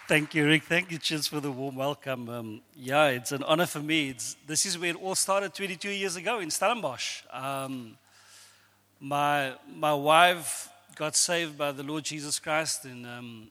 Thank you, Rick. Thank you, Chins, for the warm welcome. It's an honor for me. This is where it all started 22 years ago in Stellenbosch. My wife got saved by the Lord Jesus Christ in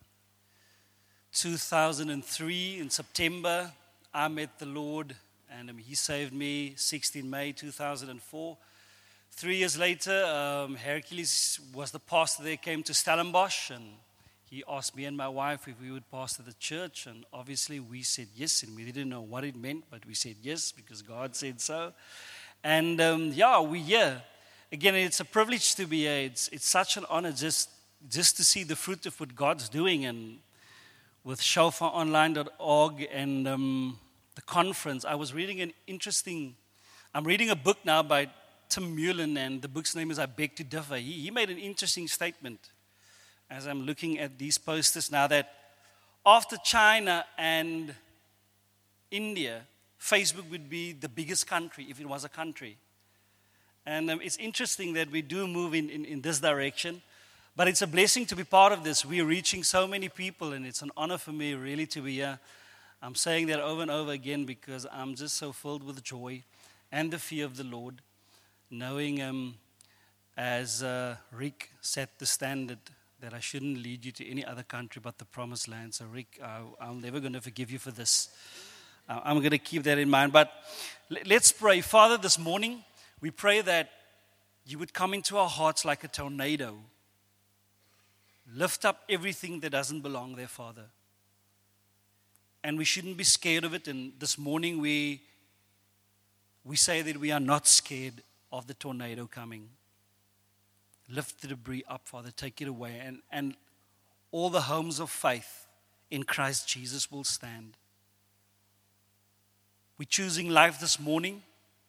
2003 in September. I met the Lord, and He saved me 16 May 2004. 3 years later, Hercules was the pastor there, came to Stellenbosch, and he asked me and my wife if we would pastor the church, and obviously we said yes, and we didn't know what it meant, but we said yes because God said so. And we're here. Again, it's a privilege to be here. It's such an honor just to see the fruit of what God's doing, and with shofaronline.org and the conference. I was reading I'm reading a book now by Tim Mullen, and the book's name is I Beg to Differ. He made an interesting statement as I'm looking at these posters now, that after China and India, Facebook would be the biggest country if it was a country. And it's interesting that we do move in this direction, but it's a blessing to be part of this. We're reaching so many people, and it's an honor for me really to be here. I'm saying that over and over again because I'm just so filled with joy and the fear of the Lord, knowing as Rick set the standard, that I shouldn't lead you to any other country but the promised land. So Rick, I'm never going to forgive you for this. I'm going to keep that in mind. But let's pray. Father, this morning, we pray that you would come into our hearts like a tornado. Lift up everything that doesn't belong there, Father. And we shouldn't be scared of it. And this morning, we say that we are not scared of the tornado coming. Lift the debris up, Father. Take it away. And all the homes of faith in Christ Jesus will stand. We're choosing life this morning.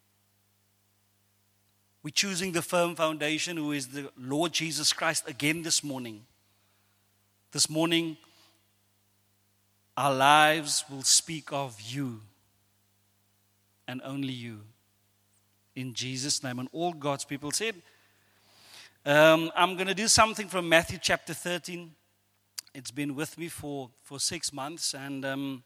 We're choosing the firm foundation, who is the Lord Jesus Christ, again this morning. This morning, our lives will speak of you and only you. In Jesus' name. And all God's people said, I'm going to do something from Matthew chapter 13. It's been with me for 6 months, and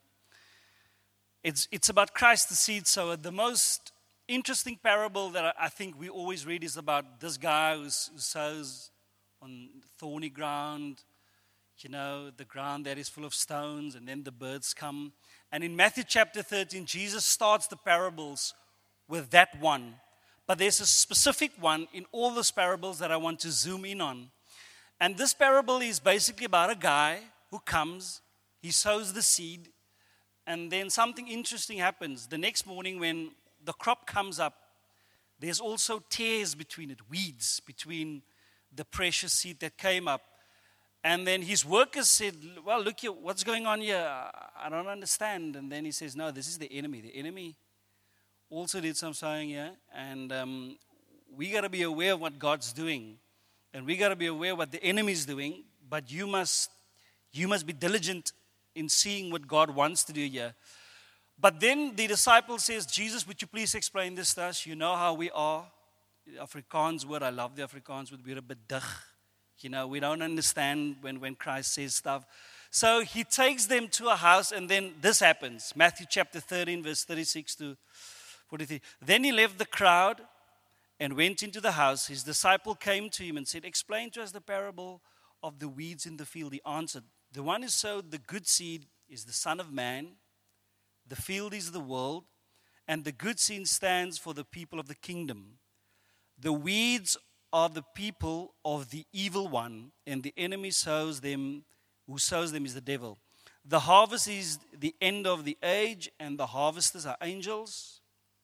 it's about Christ the seed sower. The most interesting parable that I think we always read is about this guy who sows on thorny ground, the ground that is full of stones, and then the birds come. And in Matthew chapter 13, Jesus starts the parables with that one. But there's a specific one in all those parables that I want to zoom in on. And this parable is basically about a guy who comes, he sows the seed, and then something interesting happens. The next morning when the crop comes up, there's also tares between it, weeds between the precious seed that came up. And then his workers said, well, look here, what's going on here? I don't understand. And then he says, no, this is the enemy. The enemy also did some sowing here, and we got to be aware of what God's doing, and we got to be aware of what the enemy is doing. But you must be diligent in seeing what God wants to do here. But then the disciple says, Jesus, would you please explain this to us? You know how we are. The Afrikaans word, I love the Afrikaans word. We're a bit dig. We don't understand when Christ says stuff. So he takes them to a house, and then this happens. Matthew chapter 13, verse 36 to 43. Then he left the crowd and went into the house. His disciple came to him and said, explain to us the parable of the weeds in the field. He answered, the one who sowed the good seed is the Son of Man. The field is the world, and the good seed stands for the people of the kingdom. The weeds are the people of the evil one, and the enemy who sows them is the devil. The harvest is the end of the age, and the harvesters are angels.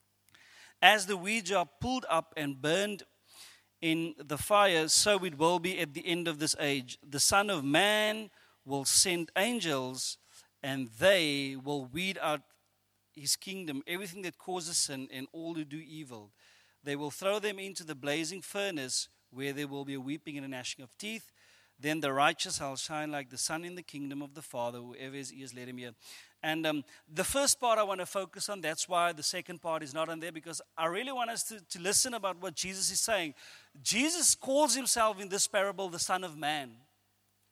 As the weeds are pulled up and burned in the fire, so it will be at the end of this age. The Son of Man will send angels, and they will weed out his kingdom, everything that causes sin and all who do evil. They will throw them into the blazing furnace, where there will be a weeping and a gnashing of teeth. Then the righteous shall shine like the sun in the kingdom of the Father. Whoever has ears, let him hear. And the first part I want to focus on, that's why the second part is not on there, because I really want us to listen about what Jesus is saying. Jesus calls himself in this parable the Son of Man.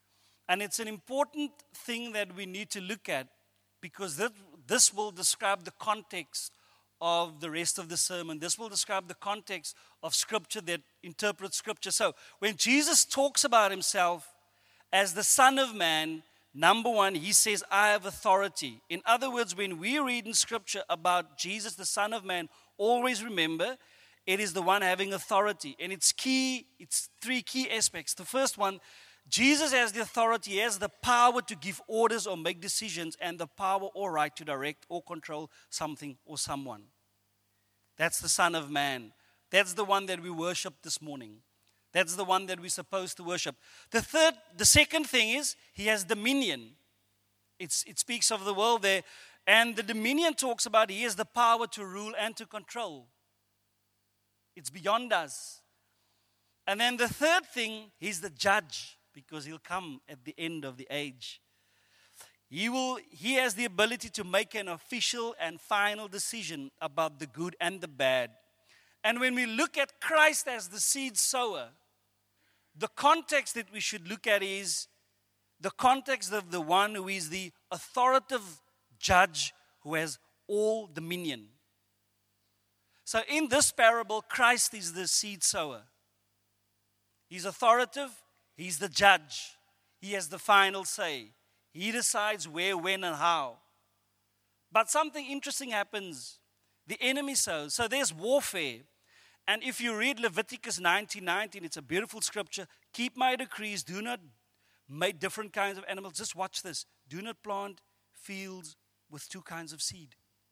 And it's an important thing that we need to look at, because this will describe the context of the rest of the sermon. This will describe the context of Scripture that interprets Scripture. So when Jesus talks about himself as the Son of Man, number one, he says, I have authority. In other words, when we read in Scripture about Jesus, the Son of Man, always remember, it is the one having authority. And it's three key aspects. The first one, Jesus has the authority, he has the power to give orders or make decisions, and the power or right to direct or control something or someone. That's the Son of Man. That's the one that we worship this morning. That's the one that we're supposed to worship. The second thing is, he has dominion. It speaks of the world there. And the dominion talks about he has the power to rule and to control. It's beyond us. And then the third thing, he's the judge, because he'll come at the end of the age. He has the ability to make an official and final decision about the good and the bad. And when we look at Christ as the seed sower, the context that we should look at is the context of the one who is the authoritative judge who has all dominion. So in this parable, Christ is the seed sower. He's authoritative. He's the judge. He has the final say. He decides where, when, and how. But something interesting happens. The enemy sows. So there's warfare. And if you read Leviticus 19:19, it's a beautiful scripture. Keep my decrees. Do not make different kinds of animals. Just watch this. Do not plant fields with two kinds of seed.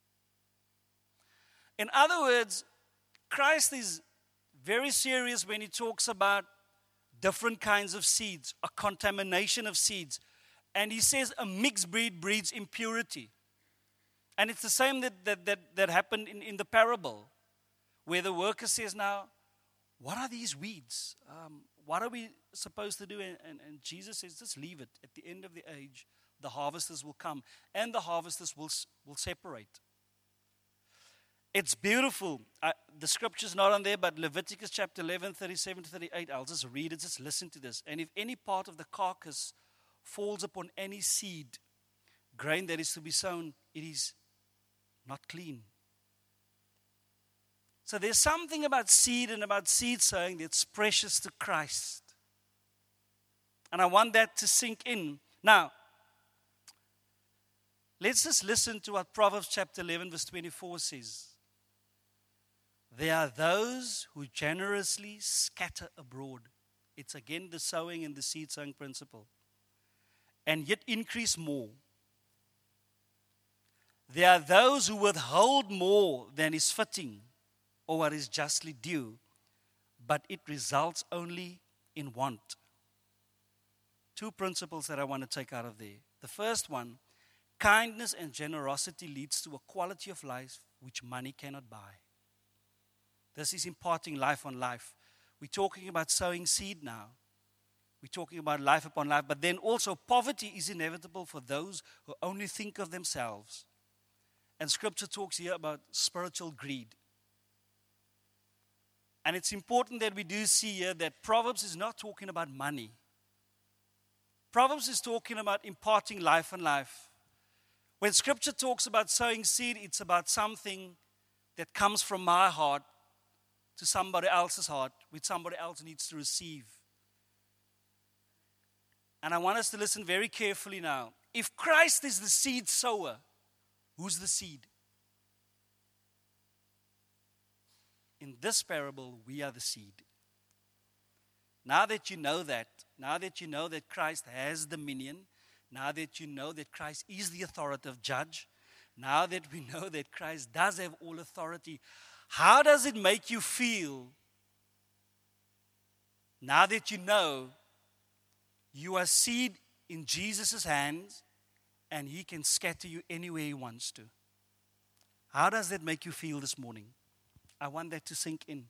In other words, Christ is very serious when he talks about different kinds of seeds, a contamination of seeds. And he says a mixed breed breeds impurity. And it's the same that happened in the parable, where the worker says, now, what are these weeds? What are we supposed to do? And Jesus says, just leave it. At the end of the age, the harvesters will come, and the harvesters will separate. It's beautiful. The scripture's not on there, but Leviticus chapter 11, 37 to 38, I'll just read it, just listen to this. And if any part of the carcass falls upon any seed, grain that is to be sown, it is not clean. So there's something about seed and about seed sowing that's precious to Christ. And I want that to sink in. Now, let's just listen to what Proverbs chapter 11, verse 24 says. There are those who generously scatter abroad. It's again the sowing and the seed sowing principle. And yet increase more. There are those who withhold more than is fitting or what is justly due, but it results only in want. Two principles that I want to take out of there. The first one, kindness and generosity leads to a quality of life which money cannot buy. This is imparting life on life. We're talking about sowing seed now. We're talking about life upon life. But then also poverty is inevitable for those who only think of themselves. And Scripture talks here about spiritual greed. And it's important that we do see here that Proverbs is not talking about money. Proverbs is talking about imparting life on life. When Scripture talks about sowing seed, it's about something that comes from my heart to somebody else's heart, which somebody else needs to receive. And I want us to listen very carefully now. If Christ is the seed sower, who's the seed? In this parable, we are the seed. Now that you know that Christ has dominion, now that you know that Christ is the authoritative judge, now that we know that Christ does have all authority, how does it make you feel now that you know you are seed in Jesus' hands and he can scatter you anywhere he wants to? How does that make you feel this morning? I want that to sink in.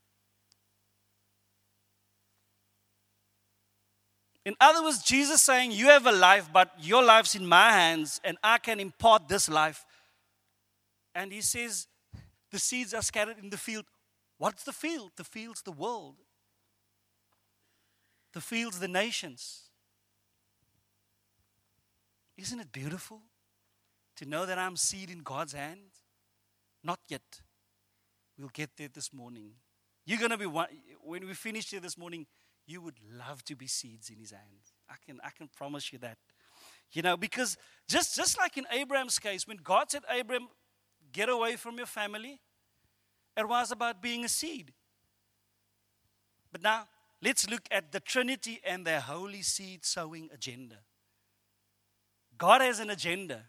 In other words, Jesus saying, you have a life, but your life's in my hands, and I can impart this life. And he says, the seeds are scattered in the field. What's the field? The field's the world. The field's the nations. Isn't it beautiful to know that I'm seed in God's hand? Not yet. We'll get there this morning. You're going to be one, when we finish here this morning, you would love to be seeds in His hand. I can promise you that. Because just like in Abraham's case, when God said, Abraham, get away from your family, it was about being a seed. But now, let's look at the Trinity and their holy seed sowing agenda. God has an agenda.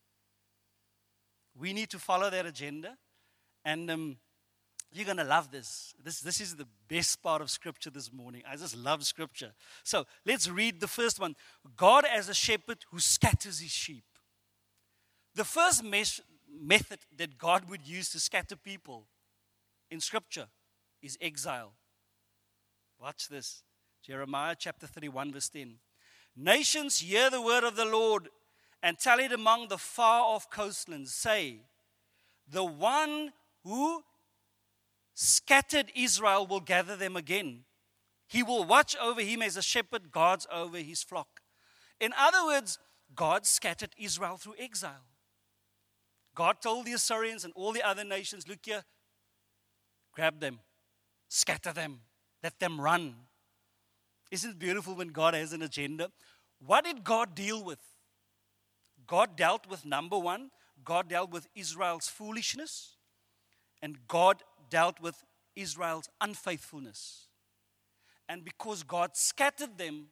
We need to follow that agenda. And you're going to love this. This is the best part of Scripture this morning. I just love Scripture. So let's read the first one. God as a shepherd who scatters His sheep. The first method that God would use to scatter people in Scripture is exile. Watch this. Jeremiah chapter 31 verse 10. Nations, hear the word of the Lord and tell it among the far-off coastlands. Say, the one who scattered Israel will gather them again. He will watch over him as a shepherd guards over his flock. In other words, God scattered Israel through exile. God told the Assyrians and all the other nations, look here, grab them, scatter them, let them run. Isn't it beautiful when God has an agenda? What did God deal with? God dealt with, number one, God dealt with Israel's foolishness, and God dealt with Israel's unfaithfulness. And because God scattered them,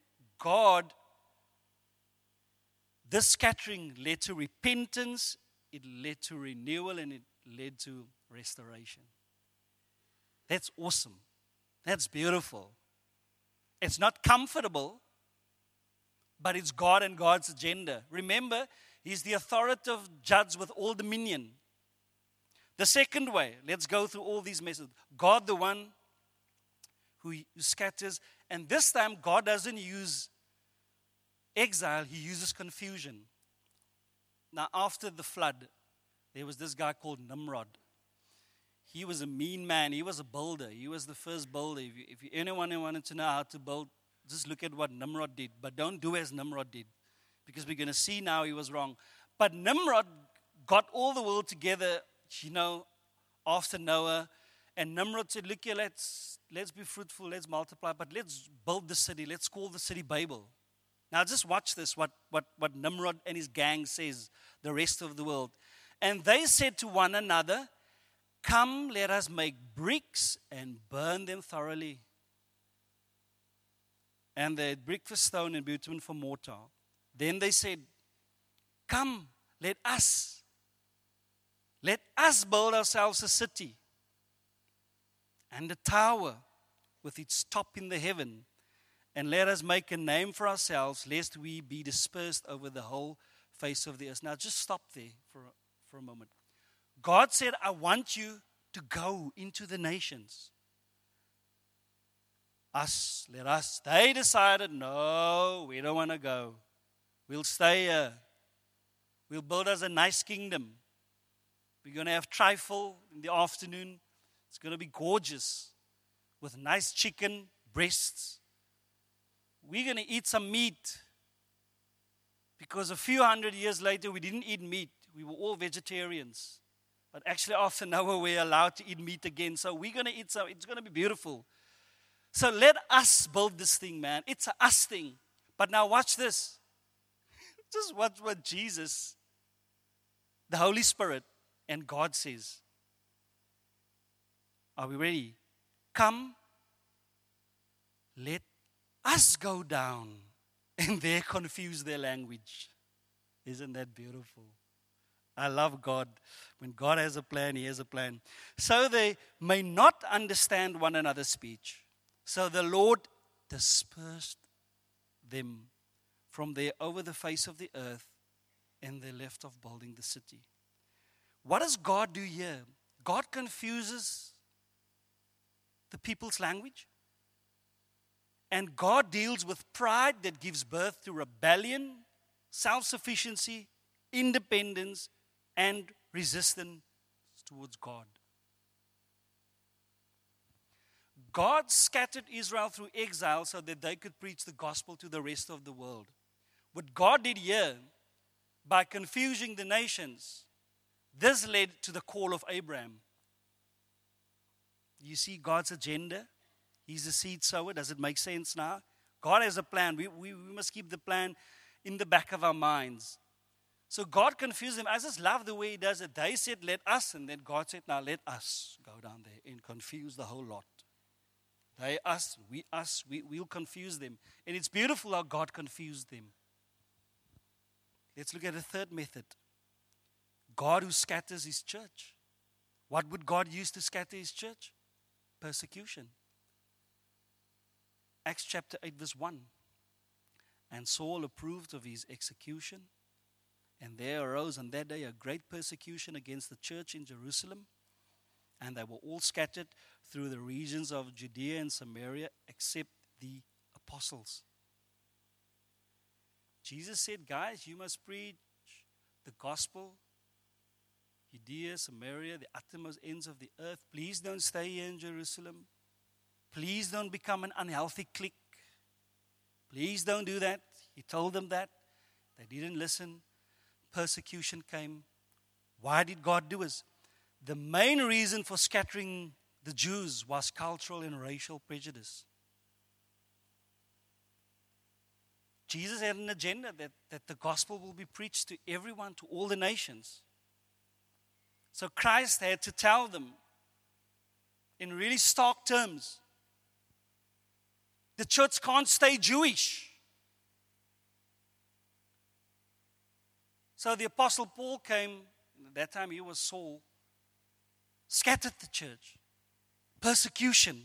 this scattering led to repentance, it led to renewal, and it led to restoration. That's awesome. That's beautiful. It's not comfortable, but it's God and God's agenda. Remember, He's the authoritative judge with all dominion. The second way, let's go through all these methods. God, the one who scatters, and this time God doesn't use exile, He uses confusion. Now, after the flood, there was this guy called Nimrod. He was a mean man. He was a builder. He was the first builder. If anyone wanted to know how to build, just look at what Nimrod did. But don't do as Nimrod did, because we're going to see now he was wrong. But Nimrod got all the world together, after Noah. And Nimrod said, look here, let's be fruitful, let's multiply, but let's build the city. Let's call the city Babel. Now just watch this, what Nimrod and his gang says, the rest of the world. And they said to one another, come, let us make bricks and burn them thoroughly. And they had brick for stone and bitumen for mortar. Then they said, come, let us build ourselves a city and a tower with its top in the heaven, and let us make a name for ourselves, lest we be dispersed over the whole face of the earth. Now just stop there for a moment. God said, I want you to go into the nations. Let us. They decided, no, we don't want to go. We'll stay here. We'll build us a nice kingdom. We're going to have trifle in the afternoon. It's going to be gorgeous with nice chicken breasts. We're going to eat some meat, because a few hundred years later we didn't eat meat. We were all vegetarians. But actually after Noah we're allowed to eat meat again. So we're going to eat some. It's going to be beautiful. So let us build this thing, man. It's a us thing. But now watch this. Just watch what Jesus, the Holy Spirit, and God says. Are we ready? Come, let us go down. And they confuse their language. Isn't that beautiful? I love God. When God has a plan, He has a plan. So they may not understand one another's speech. So the Lord dispersed them from there over the face of the earth, and they left off building the city. What does God do here? God confuses the people's language. And God deals with pride that gives birth to rebellion, self-sufficiency, independence, and resistance towards God. God scattered Israel through exile so that they could preach the gospel to the rest of the world. What God did here, by confusing the nations, this led to the call of Abraham. You see God's agenda? He's a seed sower. Does it make sense now? God has a plan. We must keep the plan in the back of our minds. So God confused them. I just love the way He does it. They said, let us. And then God said, now let us go down there and confuse the whole lot. They, us, we'll confuse them. And it's beautiful how God confused them. Let's look at a third method. God who scatters His church. What would God use to scatter His church? Persecution. Acts chapter 8 verse 1. And Saul approved of his execution. And there arose on that day a great persecution against the church in Jerusalem. And they were all scattered through the regions of Judea and Samaria except the apostles. Jesus said, guys, you must preach the gospel. Judea, Samaria, the uttermost ends of the earth. Please don't stay here in Jerusalem. Please don't become an unhealthy clique. Please don't do that. He told them that. They didn't listen. Persecution came. Why did God do this? The main reason for scattering the Jews was cultural and racial prejudice. Jesus had an agenda that the gospel will be preached to everyone, to all the nations. So Christ had to tell them in really stark terms, the church can't stay Jewish. So the Apostle Paul came, at that time he was Saul, scattered the church. Persecution.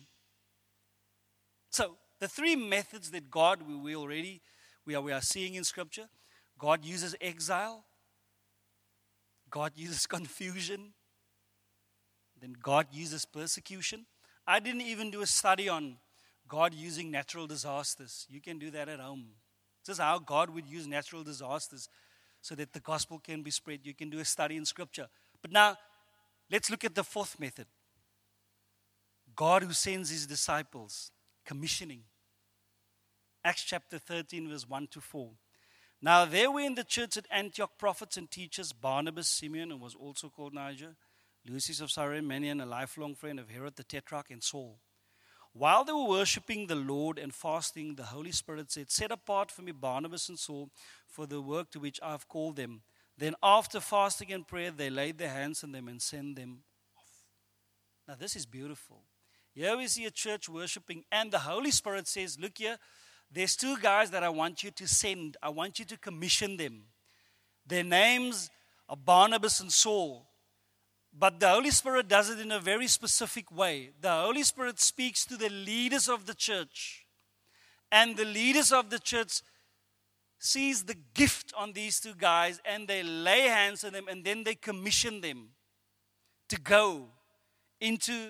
So the three methods that God, we are seeing in Scripture, God uses exile, God uses confusion, then God uses persecution. I didn't even do a study on God using natural disasters. You can do that at home. This is how God would use natural disasters so that the gospel can be spread. You can do a study in Scripture. But now, let's look at the fourth method. God who sends His disciples, commissioning. Acts chapter 13, verse 1 to 4. Now there were in the church at Antioch prophets and teachers, Barnabas, Simeon, who was also called Niger, Lucius of Cyrene, Manaen, a lifelong friend of Herod the Tetrarch, and Saul. While they were worshipping the Lord and fasting, the Holy Spirit said, set apart for me Barnabas and Saul for the work to which I have called them. Then after fasting and prayer, they laid their hands on them and sent them off. Now this is beautiful. Here we see a church worshipping, and the Holy Spirit says, look here, there's two guys that I want you to send. I want you to commission them. Their names are Barnabas and Saul. But the Holy Spirit does it in a very specific way. The Holy Spirit speaks to the leaders of the church. And the leaders of the church sees the gift on these two guys, and they lay hands on them, and then they commission them to go into,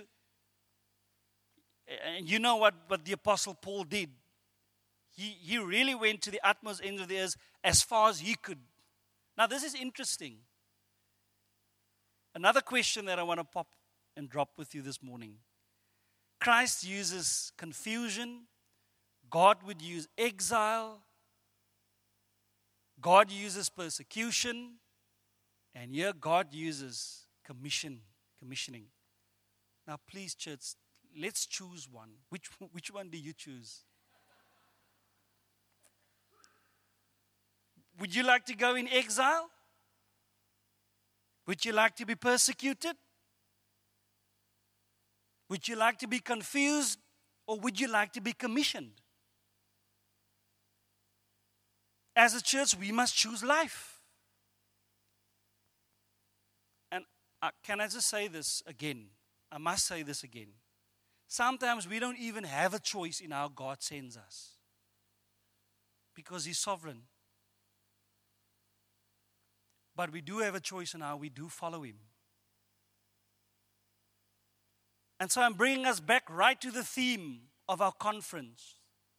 and you know what the Apostle Paul did. He really went to the utmost ends of the earth as far as he could. Now this is interesting. Another question that I want to pop and drop with you this morning. Christ uses confusion. God would use exile. God uses persecution. And here God uses commissioning. Now please, church, let's choose one. Which one do you choose? Would you like to go in exile? Would you like to be persecuted? Would you like to be confused? Or would you like to be commissioned? As a church, we must choose life. And can I just say this again? I must say this again. Sometimes we don't even have a choice in how God sends us. Because He's sovereign. But we do have a choice in how we do follow Him. And so I'm bringing us back right to the theme of our conference.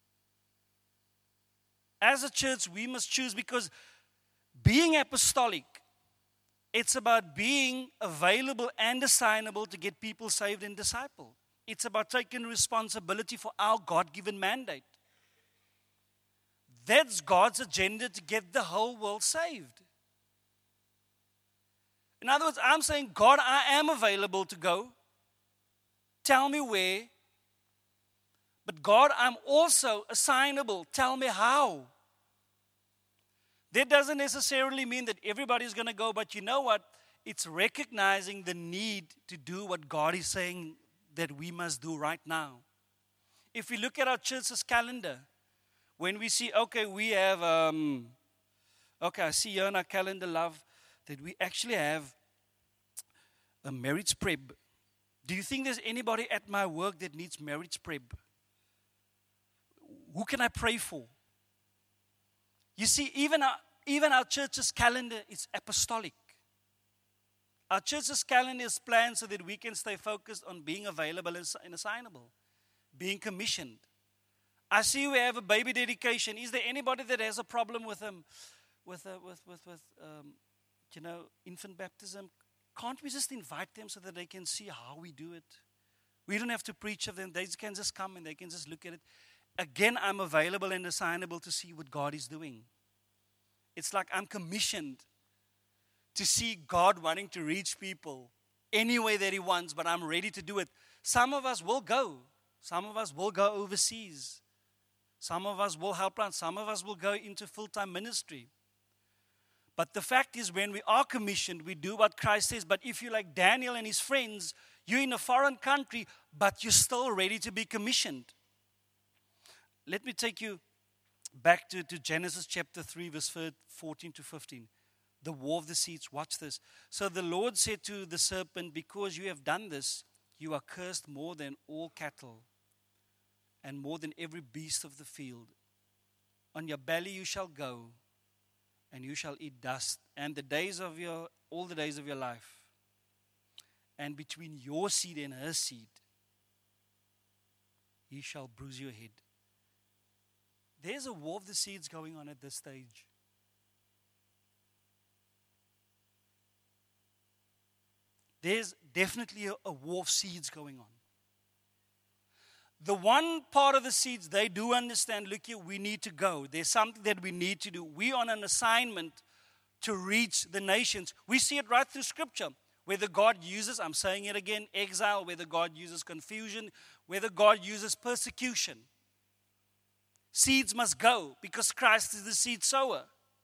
As a church, we must choose, because being apostolic, it's about being available and assignable to get people saved and discipled. It's about taking responsibility for our God-given mandate. That's God's agenda, to get the whole world saved. In other words, I'm saying, God, I am available to go. Tell me where. But God, I'm also assignable. Tell me how. That doesn't necessarily mean that everybody's going to go, but you know what? It's recognizing the need to do what God is saying that we must do right now. If we look at our church's calendar, when we see, okay, we have, I see here on our calendar, love, that we actually have a marriage prep. Do you think there's anybody at my work that needs marriage prep? Who can I pray for? You see, even our church's calendar is apostolic. Our church's calendar is planned so that we can stay focused on being available and assignable, being commissioned. I see we have a baby dedication. Is there anybody that has a problem with infant baptism? Can't we just invite them so that they can see how we do it? We don't have to preach of them. They can just come and they can just look at it. Again, I'm available and assignable to see what God is doing. It's like I'm commissioned to see God wanting to reach people any way that He wants, but I'm ready to do it. Some of us will go. Some of us will go overseas. Some of us will help out. Some of us will go into full-time ministry. But the fact is, when we are commissioned, we do what Christ says. But if you're like Daniel and his friends, you're in a foreign country, but you're still ready to be commissioned. Let me take you back to Genesis chapter 3, verse 14 to 15. The war of the seeds. Watch this. So the Lord said to the serpent, because you have done this, you are cursed more than all cattle and more than every beast of the field. On your belly you shall go, and you shall eat dust, and all the days of your life. And between your seed and her seed, he shall bruise your head. There's a war of the seeds going on at this stage. There's definitely a war of seeds going on. The one part of the seeds, they do understand, look here, we need to go. There's something that we need to do. We're on an assignment to reach the nations. We see it right through Scripture. Whether God uses, I'm saying it again, exile, whether God uses confusion, whether God uses persecution. Seeds must go because Christ is the seed sower.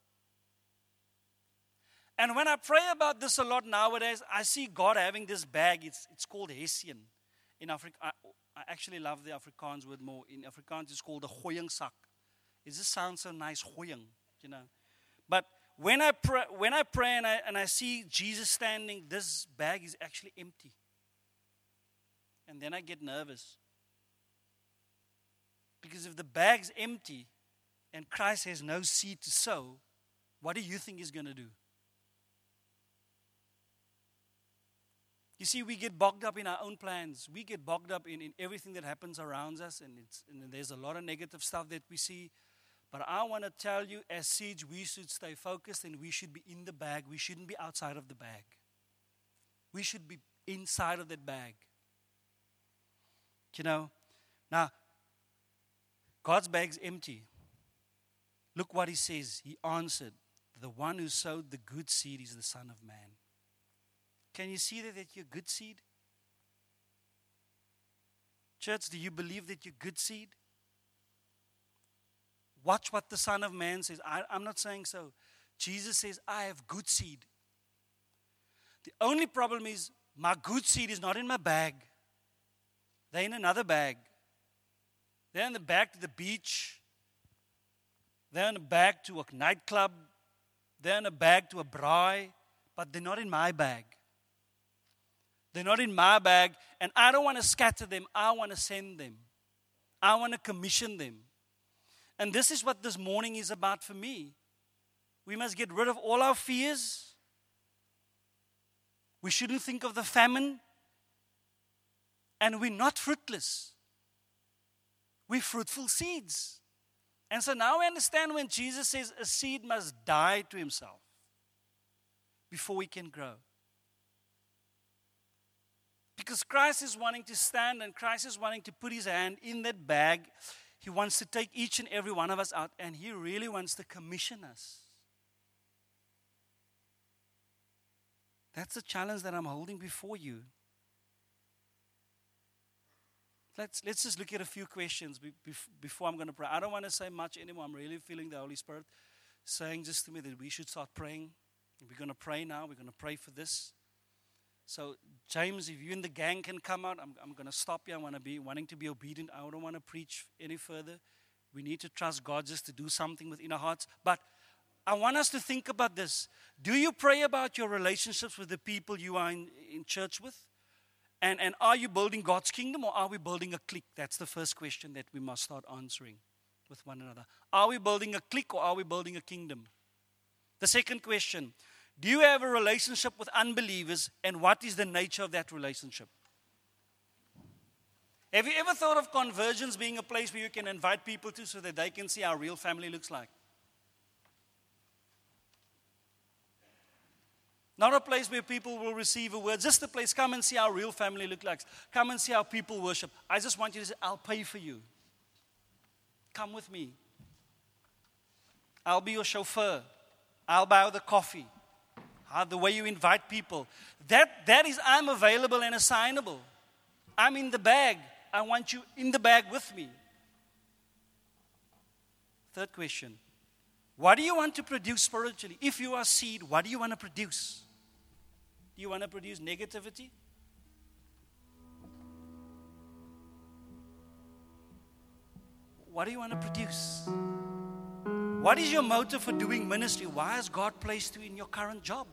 And when I pray about this a lot nowadays, I see God having this bag. It's called Hessian. In Africa, I actually love the Afrikaans word more. In Afrikaans, it's called a gooiingsak. It just sounds so nice, gooiing, you know. But when I pray and I see Jesus standing, this bag is actually empty. And then I get nervous. Because if the bag's empty and Christ has no seed to sow, what do you think He's going to do? You see, we get bogged up in our own plans. We get bogged up in everything that happens around us, and there's a lot of negative stuff that we see. But I want to tell you, as seeds, we should stay focused, and we should be in the bag. We shouldn't be outside of the bag. We should be inside of that bag. You know, now, God's bag's empty. Look what He says. He answered, the one who sowed the good seed is the Son of Man. Can you see that you're good seed? Church, do you believe that you're good seed? Watch what the Son of Man says. I'm not saying so. Jesus says, I have good seed. The only problem is my good seed is not in my bag. They're in another bag. They're in the bag to the beach. They're in the bag to a nightclub. They're in a bag to a braai. But they're not in my bag. They're not in my bag, and I don't want to scatter them. I want to send them. I want to commission them. And this is what this morning is about for me. We must get rid of all our fears. We shouldn't think of the famine. And we're not fruitless. We're fruitful seeds. And so now we understand when Jesus says a seed must die to himself before he can grow. Because Christ is wanting to stand and Christ is wanting to put his hand in that bag. He wants to take each and every one of us out, and he really wants to commission us. That's the challenge that I'm holding before you. Let's just look at a few questions before I'm going to pray. I don't want to say much anymore. I'm really feeling the Holy Spirit saying just to me that we should start praying. We're going to pray now. We're going to pray for this. So, James, if you and the gang can come out, I'm going to stop you. I want to be wanting to be obedient. I don't want to preach any further. We need to trust God just to do something within our hearts. But I want us to think about this. Do you pray about your relationships with the people you are in church with? And are you building God's kingdom, or are we building a clique? That's the first question that we must start answering with one another. Are we building a clique, or are we building a kingdom? The second question, do you have a relationship with unbelievers, and what is the nature of that relationship? Have you ever thought of Convergence being a place where you can invite people to so that they can see how real family looks like? Not a place where people will receive a word. Just a place, come and see how real family looks like. Come and see how people worship. I just want you to say, I'll pay for you. Come with me. I'll be your chauffeur. I'll buy the coffee. The way you invite people. That is, I'm available and assignable. I'm in the bag. I want you in the bag with me. Third question. What do you want to produce spiritually? If you are seed, what do you want to produce? Do you want to produce negativity? What do you want to produce? What is your motive for doing ministry? Why has God placed you in your current job?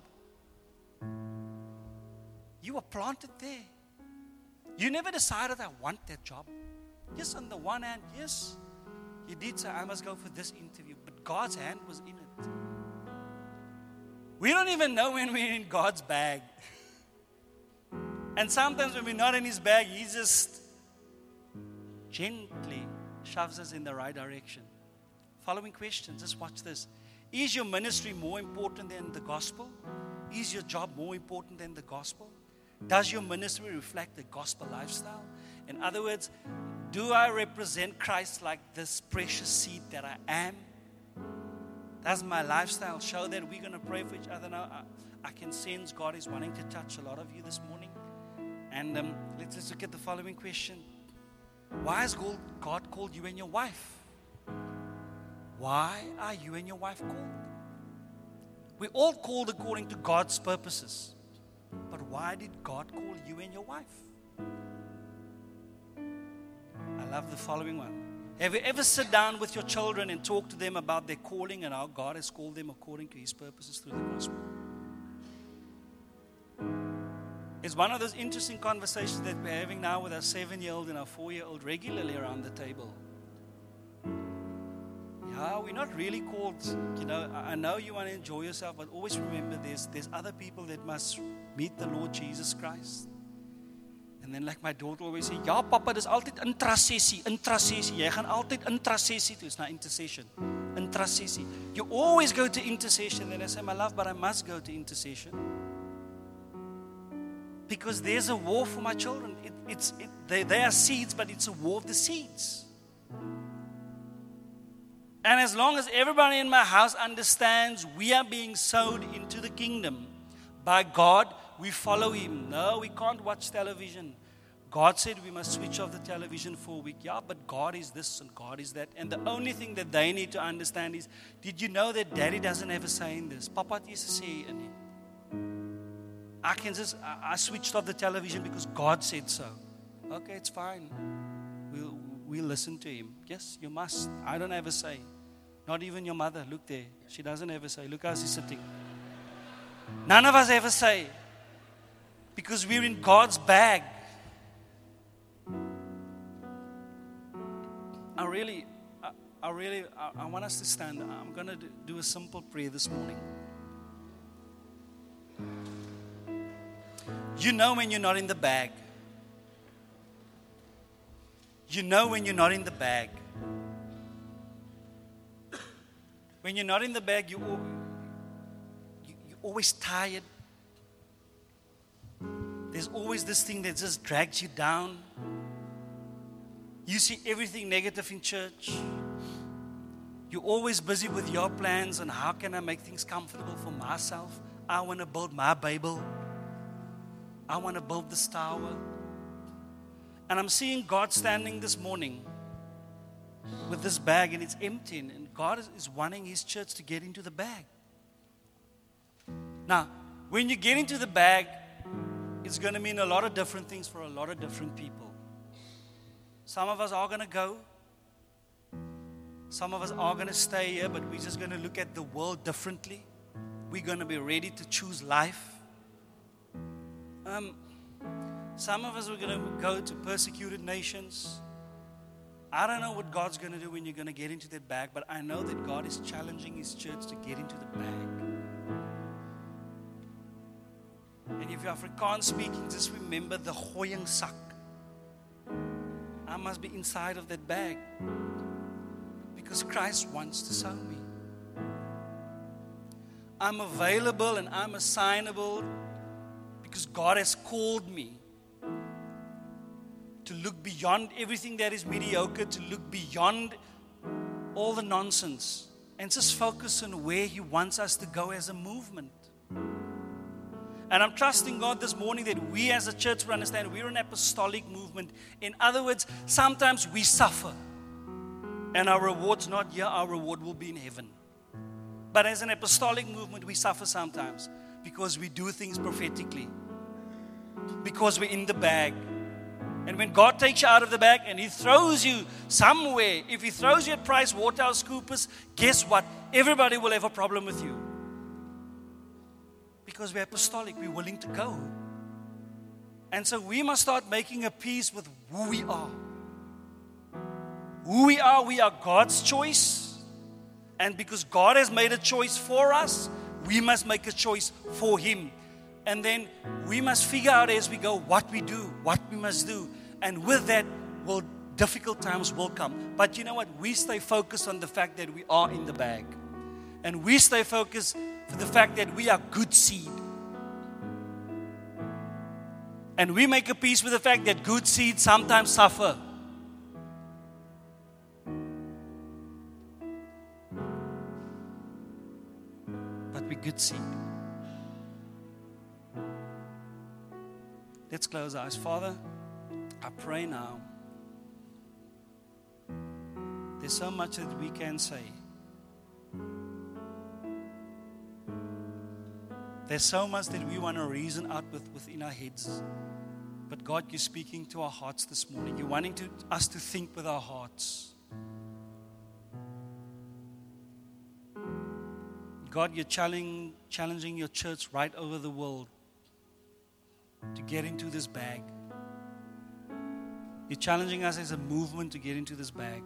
You were planted there. You never decided, I want that job. Yes, on the one hand, yes, you did say, I must go for this interview. But God's hand was in it. We don't even know when we're in God's bag. And sometimes when we're not in His bag, He just gently shoves us in the right direction. Following question, just watch this. Is your ministry more important than the gospel? Is your job more important than the gospel? Does your ministry reflect the gospel lifestyle? In other words, do I represent Christ like this precious seed that I am? Does my lifestyle show that? We're going to pray for each other now. I can sense God is wanting to touch a lot of you this morning. And let's just look at the following question. Why has God called you and your wife? Why are you and your wife called? We're all called according to God's purposes. But why did God call you and your wife? I love the following one. Have you ever sit down with your children and talk to them about their calling and how God has called them according to His purposes through the gospel? It's one of those interesting conversations that we're having now with our 7-year-old and our 4-year-old regularly around the table. Yeah, we're not really called, I know you want to enjoy yourself, but always remember there's other people that must meet the Lord Jesus Christ. And then like my daughter always say, ja papa, dis altyd intrasessie. Jy gaan altyd intrasessie toe. It's not intercession. Intrasessie. You always go to intercession. Then I say, my love, but I must go to intercession. Because there's a war for my children. They are seeds, but it's a war of the seeds. And as long as everybody in my house understands we are being sowed into the kingdom by God, we follow Him. No, we can't watch television. God said we must switch off the television for a week. Yeah, but God is this and God is that. And the only thing that they need to understand is, did you know that Daddy doesn't have a say in this? Papa het nie 'n say in it. I switched off the television because God said so. Okay, it's fine. We'll listen to Him. Yes, you must. I don't have a say. Not even your mother. Look there. She doesn't have a say. Look how she's sitting. None of us have a say. Because we're in God's bag. I want us to stand. I'm going to do a simple prayer this morning. You know when you're not in the bag. You know when you're not in the bag. When you're not in the bag, you're always tired. There's always this thing that just drags you down. You see everything negative in church. You're always busy with your plans and how can I make things comfortable for myself. I want to build my Bible. I want to build this tower. And I'm seeing God standing this morning with this bag, and it's empty. And God is wanting His church to get into the bag. Now, when you get into the bag, it's going to mean a lot of different things for a lot of different people. Some of us are going to go. Some of us are going to stay here, but we're just going to look at the world differently. We're going to be ready to choose life. Some of us are going to go to persecuted nations. I don't know what God's going to do when you're going to get into that bag, but I know that God is challenging His church to get into the bag. And if you're Afrikaans speaking, just remember the gooiing sak. I must be inside of that bag because Christ wants to sow me. I'm available and I'm assignable because God has called me to look beyond everything that is mediocre, to look beyond all the nonsense and just focus on where He wants us to go as a movement. And I'm trusting God this morning that we as a church will understand we're an apostolic movement. In other words, sometimes we suffer and our reward's not here, our reward will be in heaven. But as an apostolic movement, we suffer sometimes because we do things prophetically, because we're in the bag. And when God takes you out of the bag and He throws you somewhere, if He throws you at PricewaterhouseCoopers, guess what? Everybody will have a problem with you. Because we're apostolic, we're willing to go. And so we must start making a peace with who we are. Who we are God's choice. And because God has made a choice for us, we must make a choice for Him. And then we must figure out as we go what we do, what we must do. And with that, difficult times will come. But you know what? We stay focused on the fact that we are in the bag. And we stay focused for the fact that we are good seed. And we make a peace with the fact that good seed sometimes suffer. But we're good seed. Let's close our eyes. Father, I pray now. There's so much that we can say. There's so much that we want to reason out within our heads. But God, you're speaking to our hearts this morning. You're wanting us to think with our hearts. God, you're challenging your church right over the world to get into this bag. You're challenging us as a movement to get into this bag.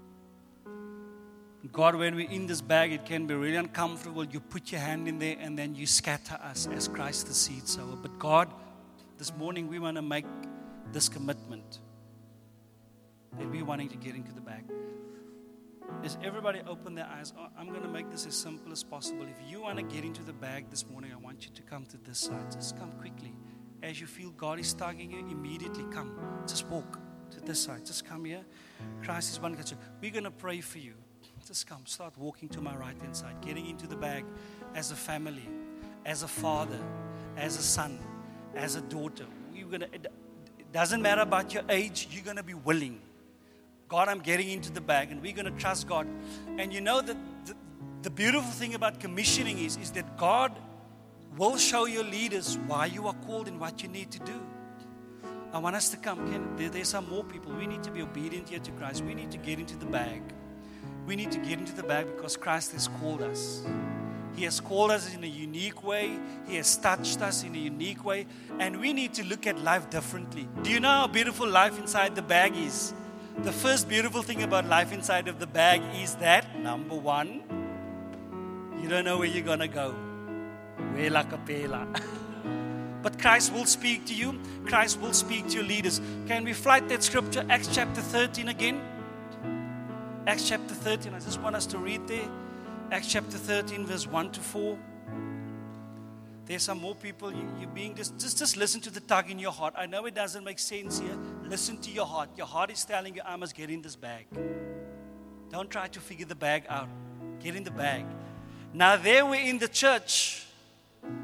God, when we're in this bag, it can be really uncomfortable. You put your hand in there and then you scatter us as Christ the seed sower. But God, this morning we want to make this commitment that we're wanting to get into the bag. As everybody open their eyes, I'm going to make this as simple as possible. If you want to get into the bag this morning, I want you to come to this side. Just come quickly. As you feel God is tugging you, immediately come. Just walk to this side. Just come here. Christ is one. We're going to pray for you. Just come, start walking to my right hand side, getting into the bag as a family, as a father, as a son, as a daughter. It doesn't matter about your age, you're going to be willing. God, I'm getting into the bag, and we're going to trust God. And you know that the beautiful thing about commissioning is that God will show your leaders why you are called and what you need to do. I want us to come. There's some more people. We need to be obedient here to Christ. We need to get into the bag. We need to get into the bag because Christ has called us. He has called us in a unique way. He has touched us in a unique way. And we need to look at life differently. Do you know how beautiful life inside the bag is? The first beautiful thing about life inside of the bag is that, number one, you don't know where you're going to go. Wela kapela. But Christ will speak to you. Christ will speak to your leaders. Can we flight that scripture, Acts chapter 13 again? Acts chapter 13, I just want us to read there. Acts chapter 13, verse 1 to 4. There's some more people, you're being just listen to the tug in your heart. I know it doesn't make sense here. Listen to your heart. Your heart is telling you, I must get in this bag. Don't try to figure the bag out. Get in the bag. Now there we're in the church.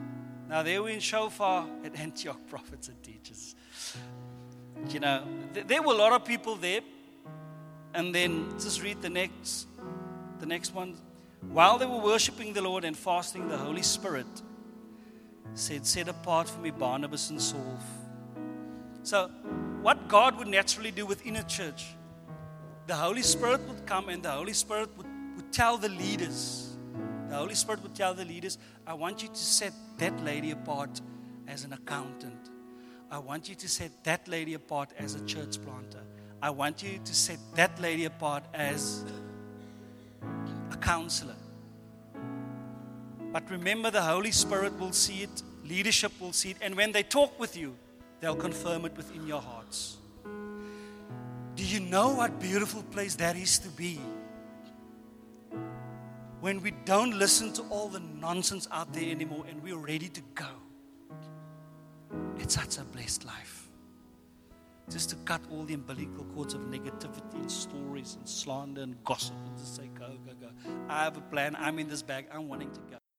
Now, they were in shofar at Antioch, prophets and teachers. You know, there were a lot of people there. And then just read the next one. While they were worshiping the Lord and fasting, the Holy Spirit said, set apart for me Barnabas and Saul. So what God would naturally do within a church, the Holy Spirit would come and the Holy Spirit would tell the leaders. The Holy Spirit would tell the leaders, I want you to set that lady apart as an accountant. I want you to set that lady apart as a church planter. I want you to set that lady apart as a counselor. But remember, the Holy Spirit will see it, leadership will see it, and when they talk with you, they'll confirm it within your hearts. Do you know what beautiful place that is to be? When we don't listen to all the nonsense out there anymore and we're ready to go. It's such a blessed life. Just to cut all the umbilical cords of negativity and stories and slander and gossip and just say, go, go, go. I have a plan. I'm in this bag. I'm wanting to go.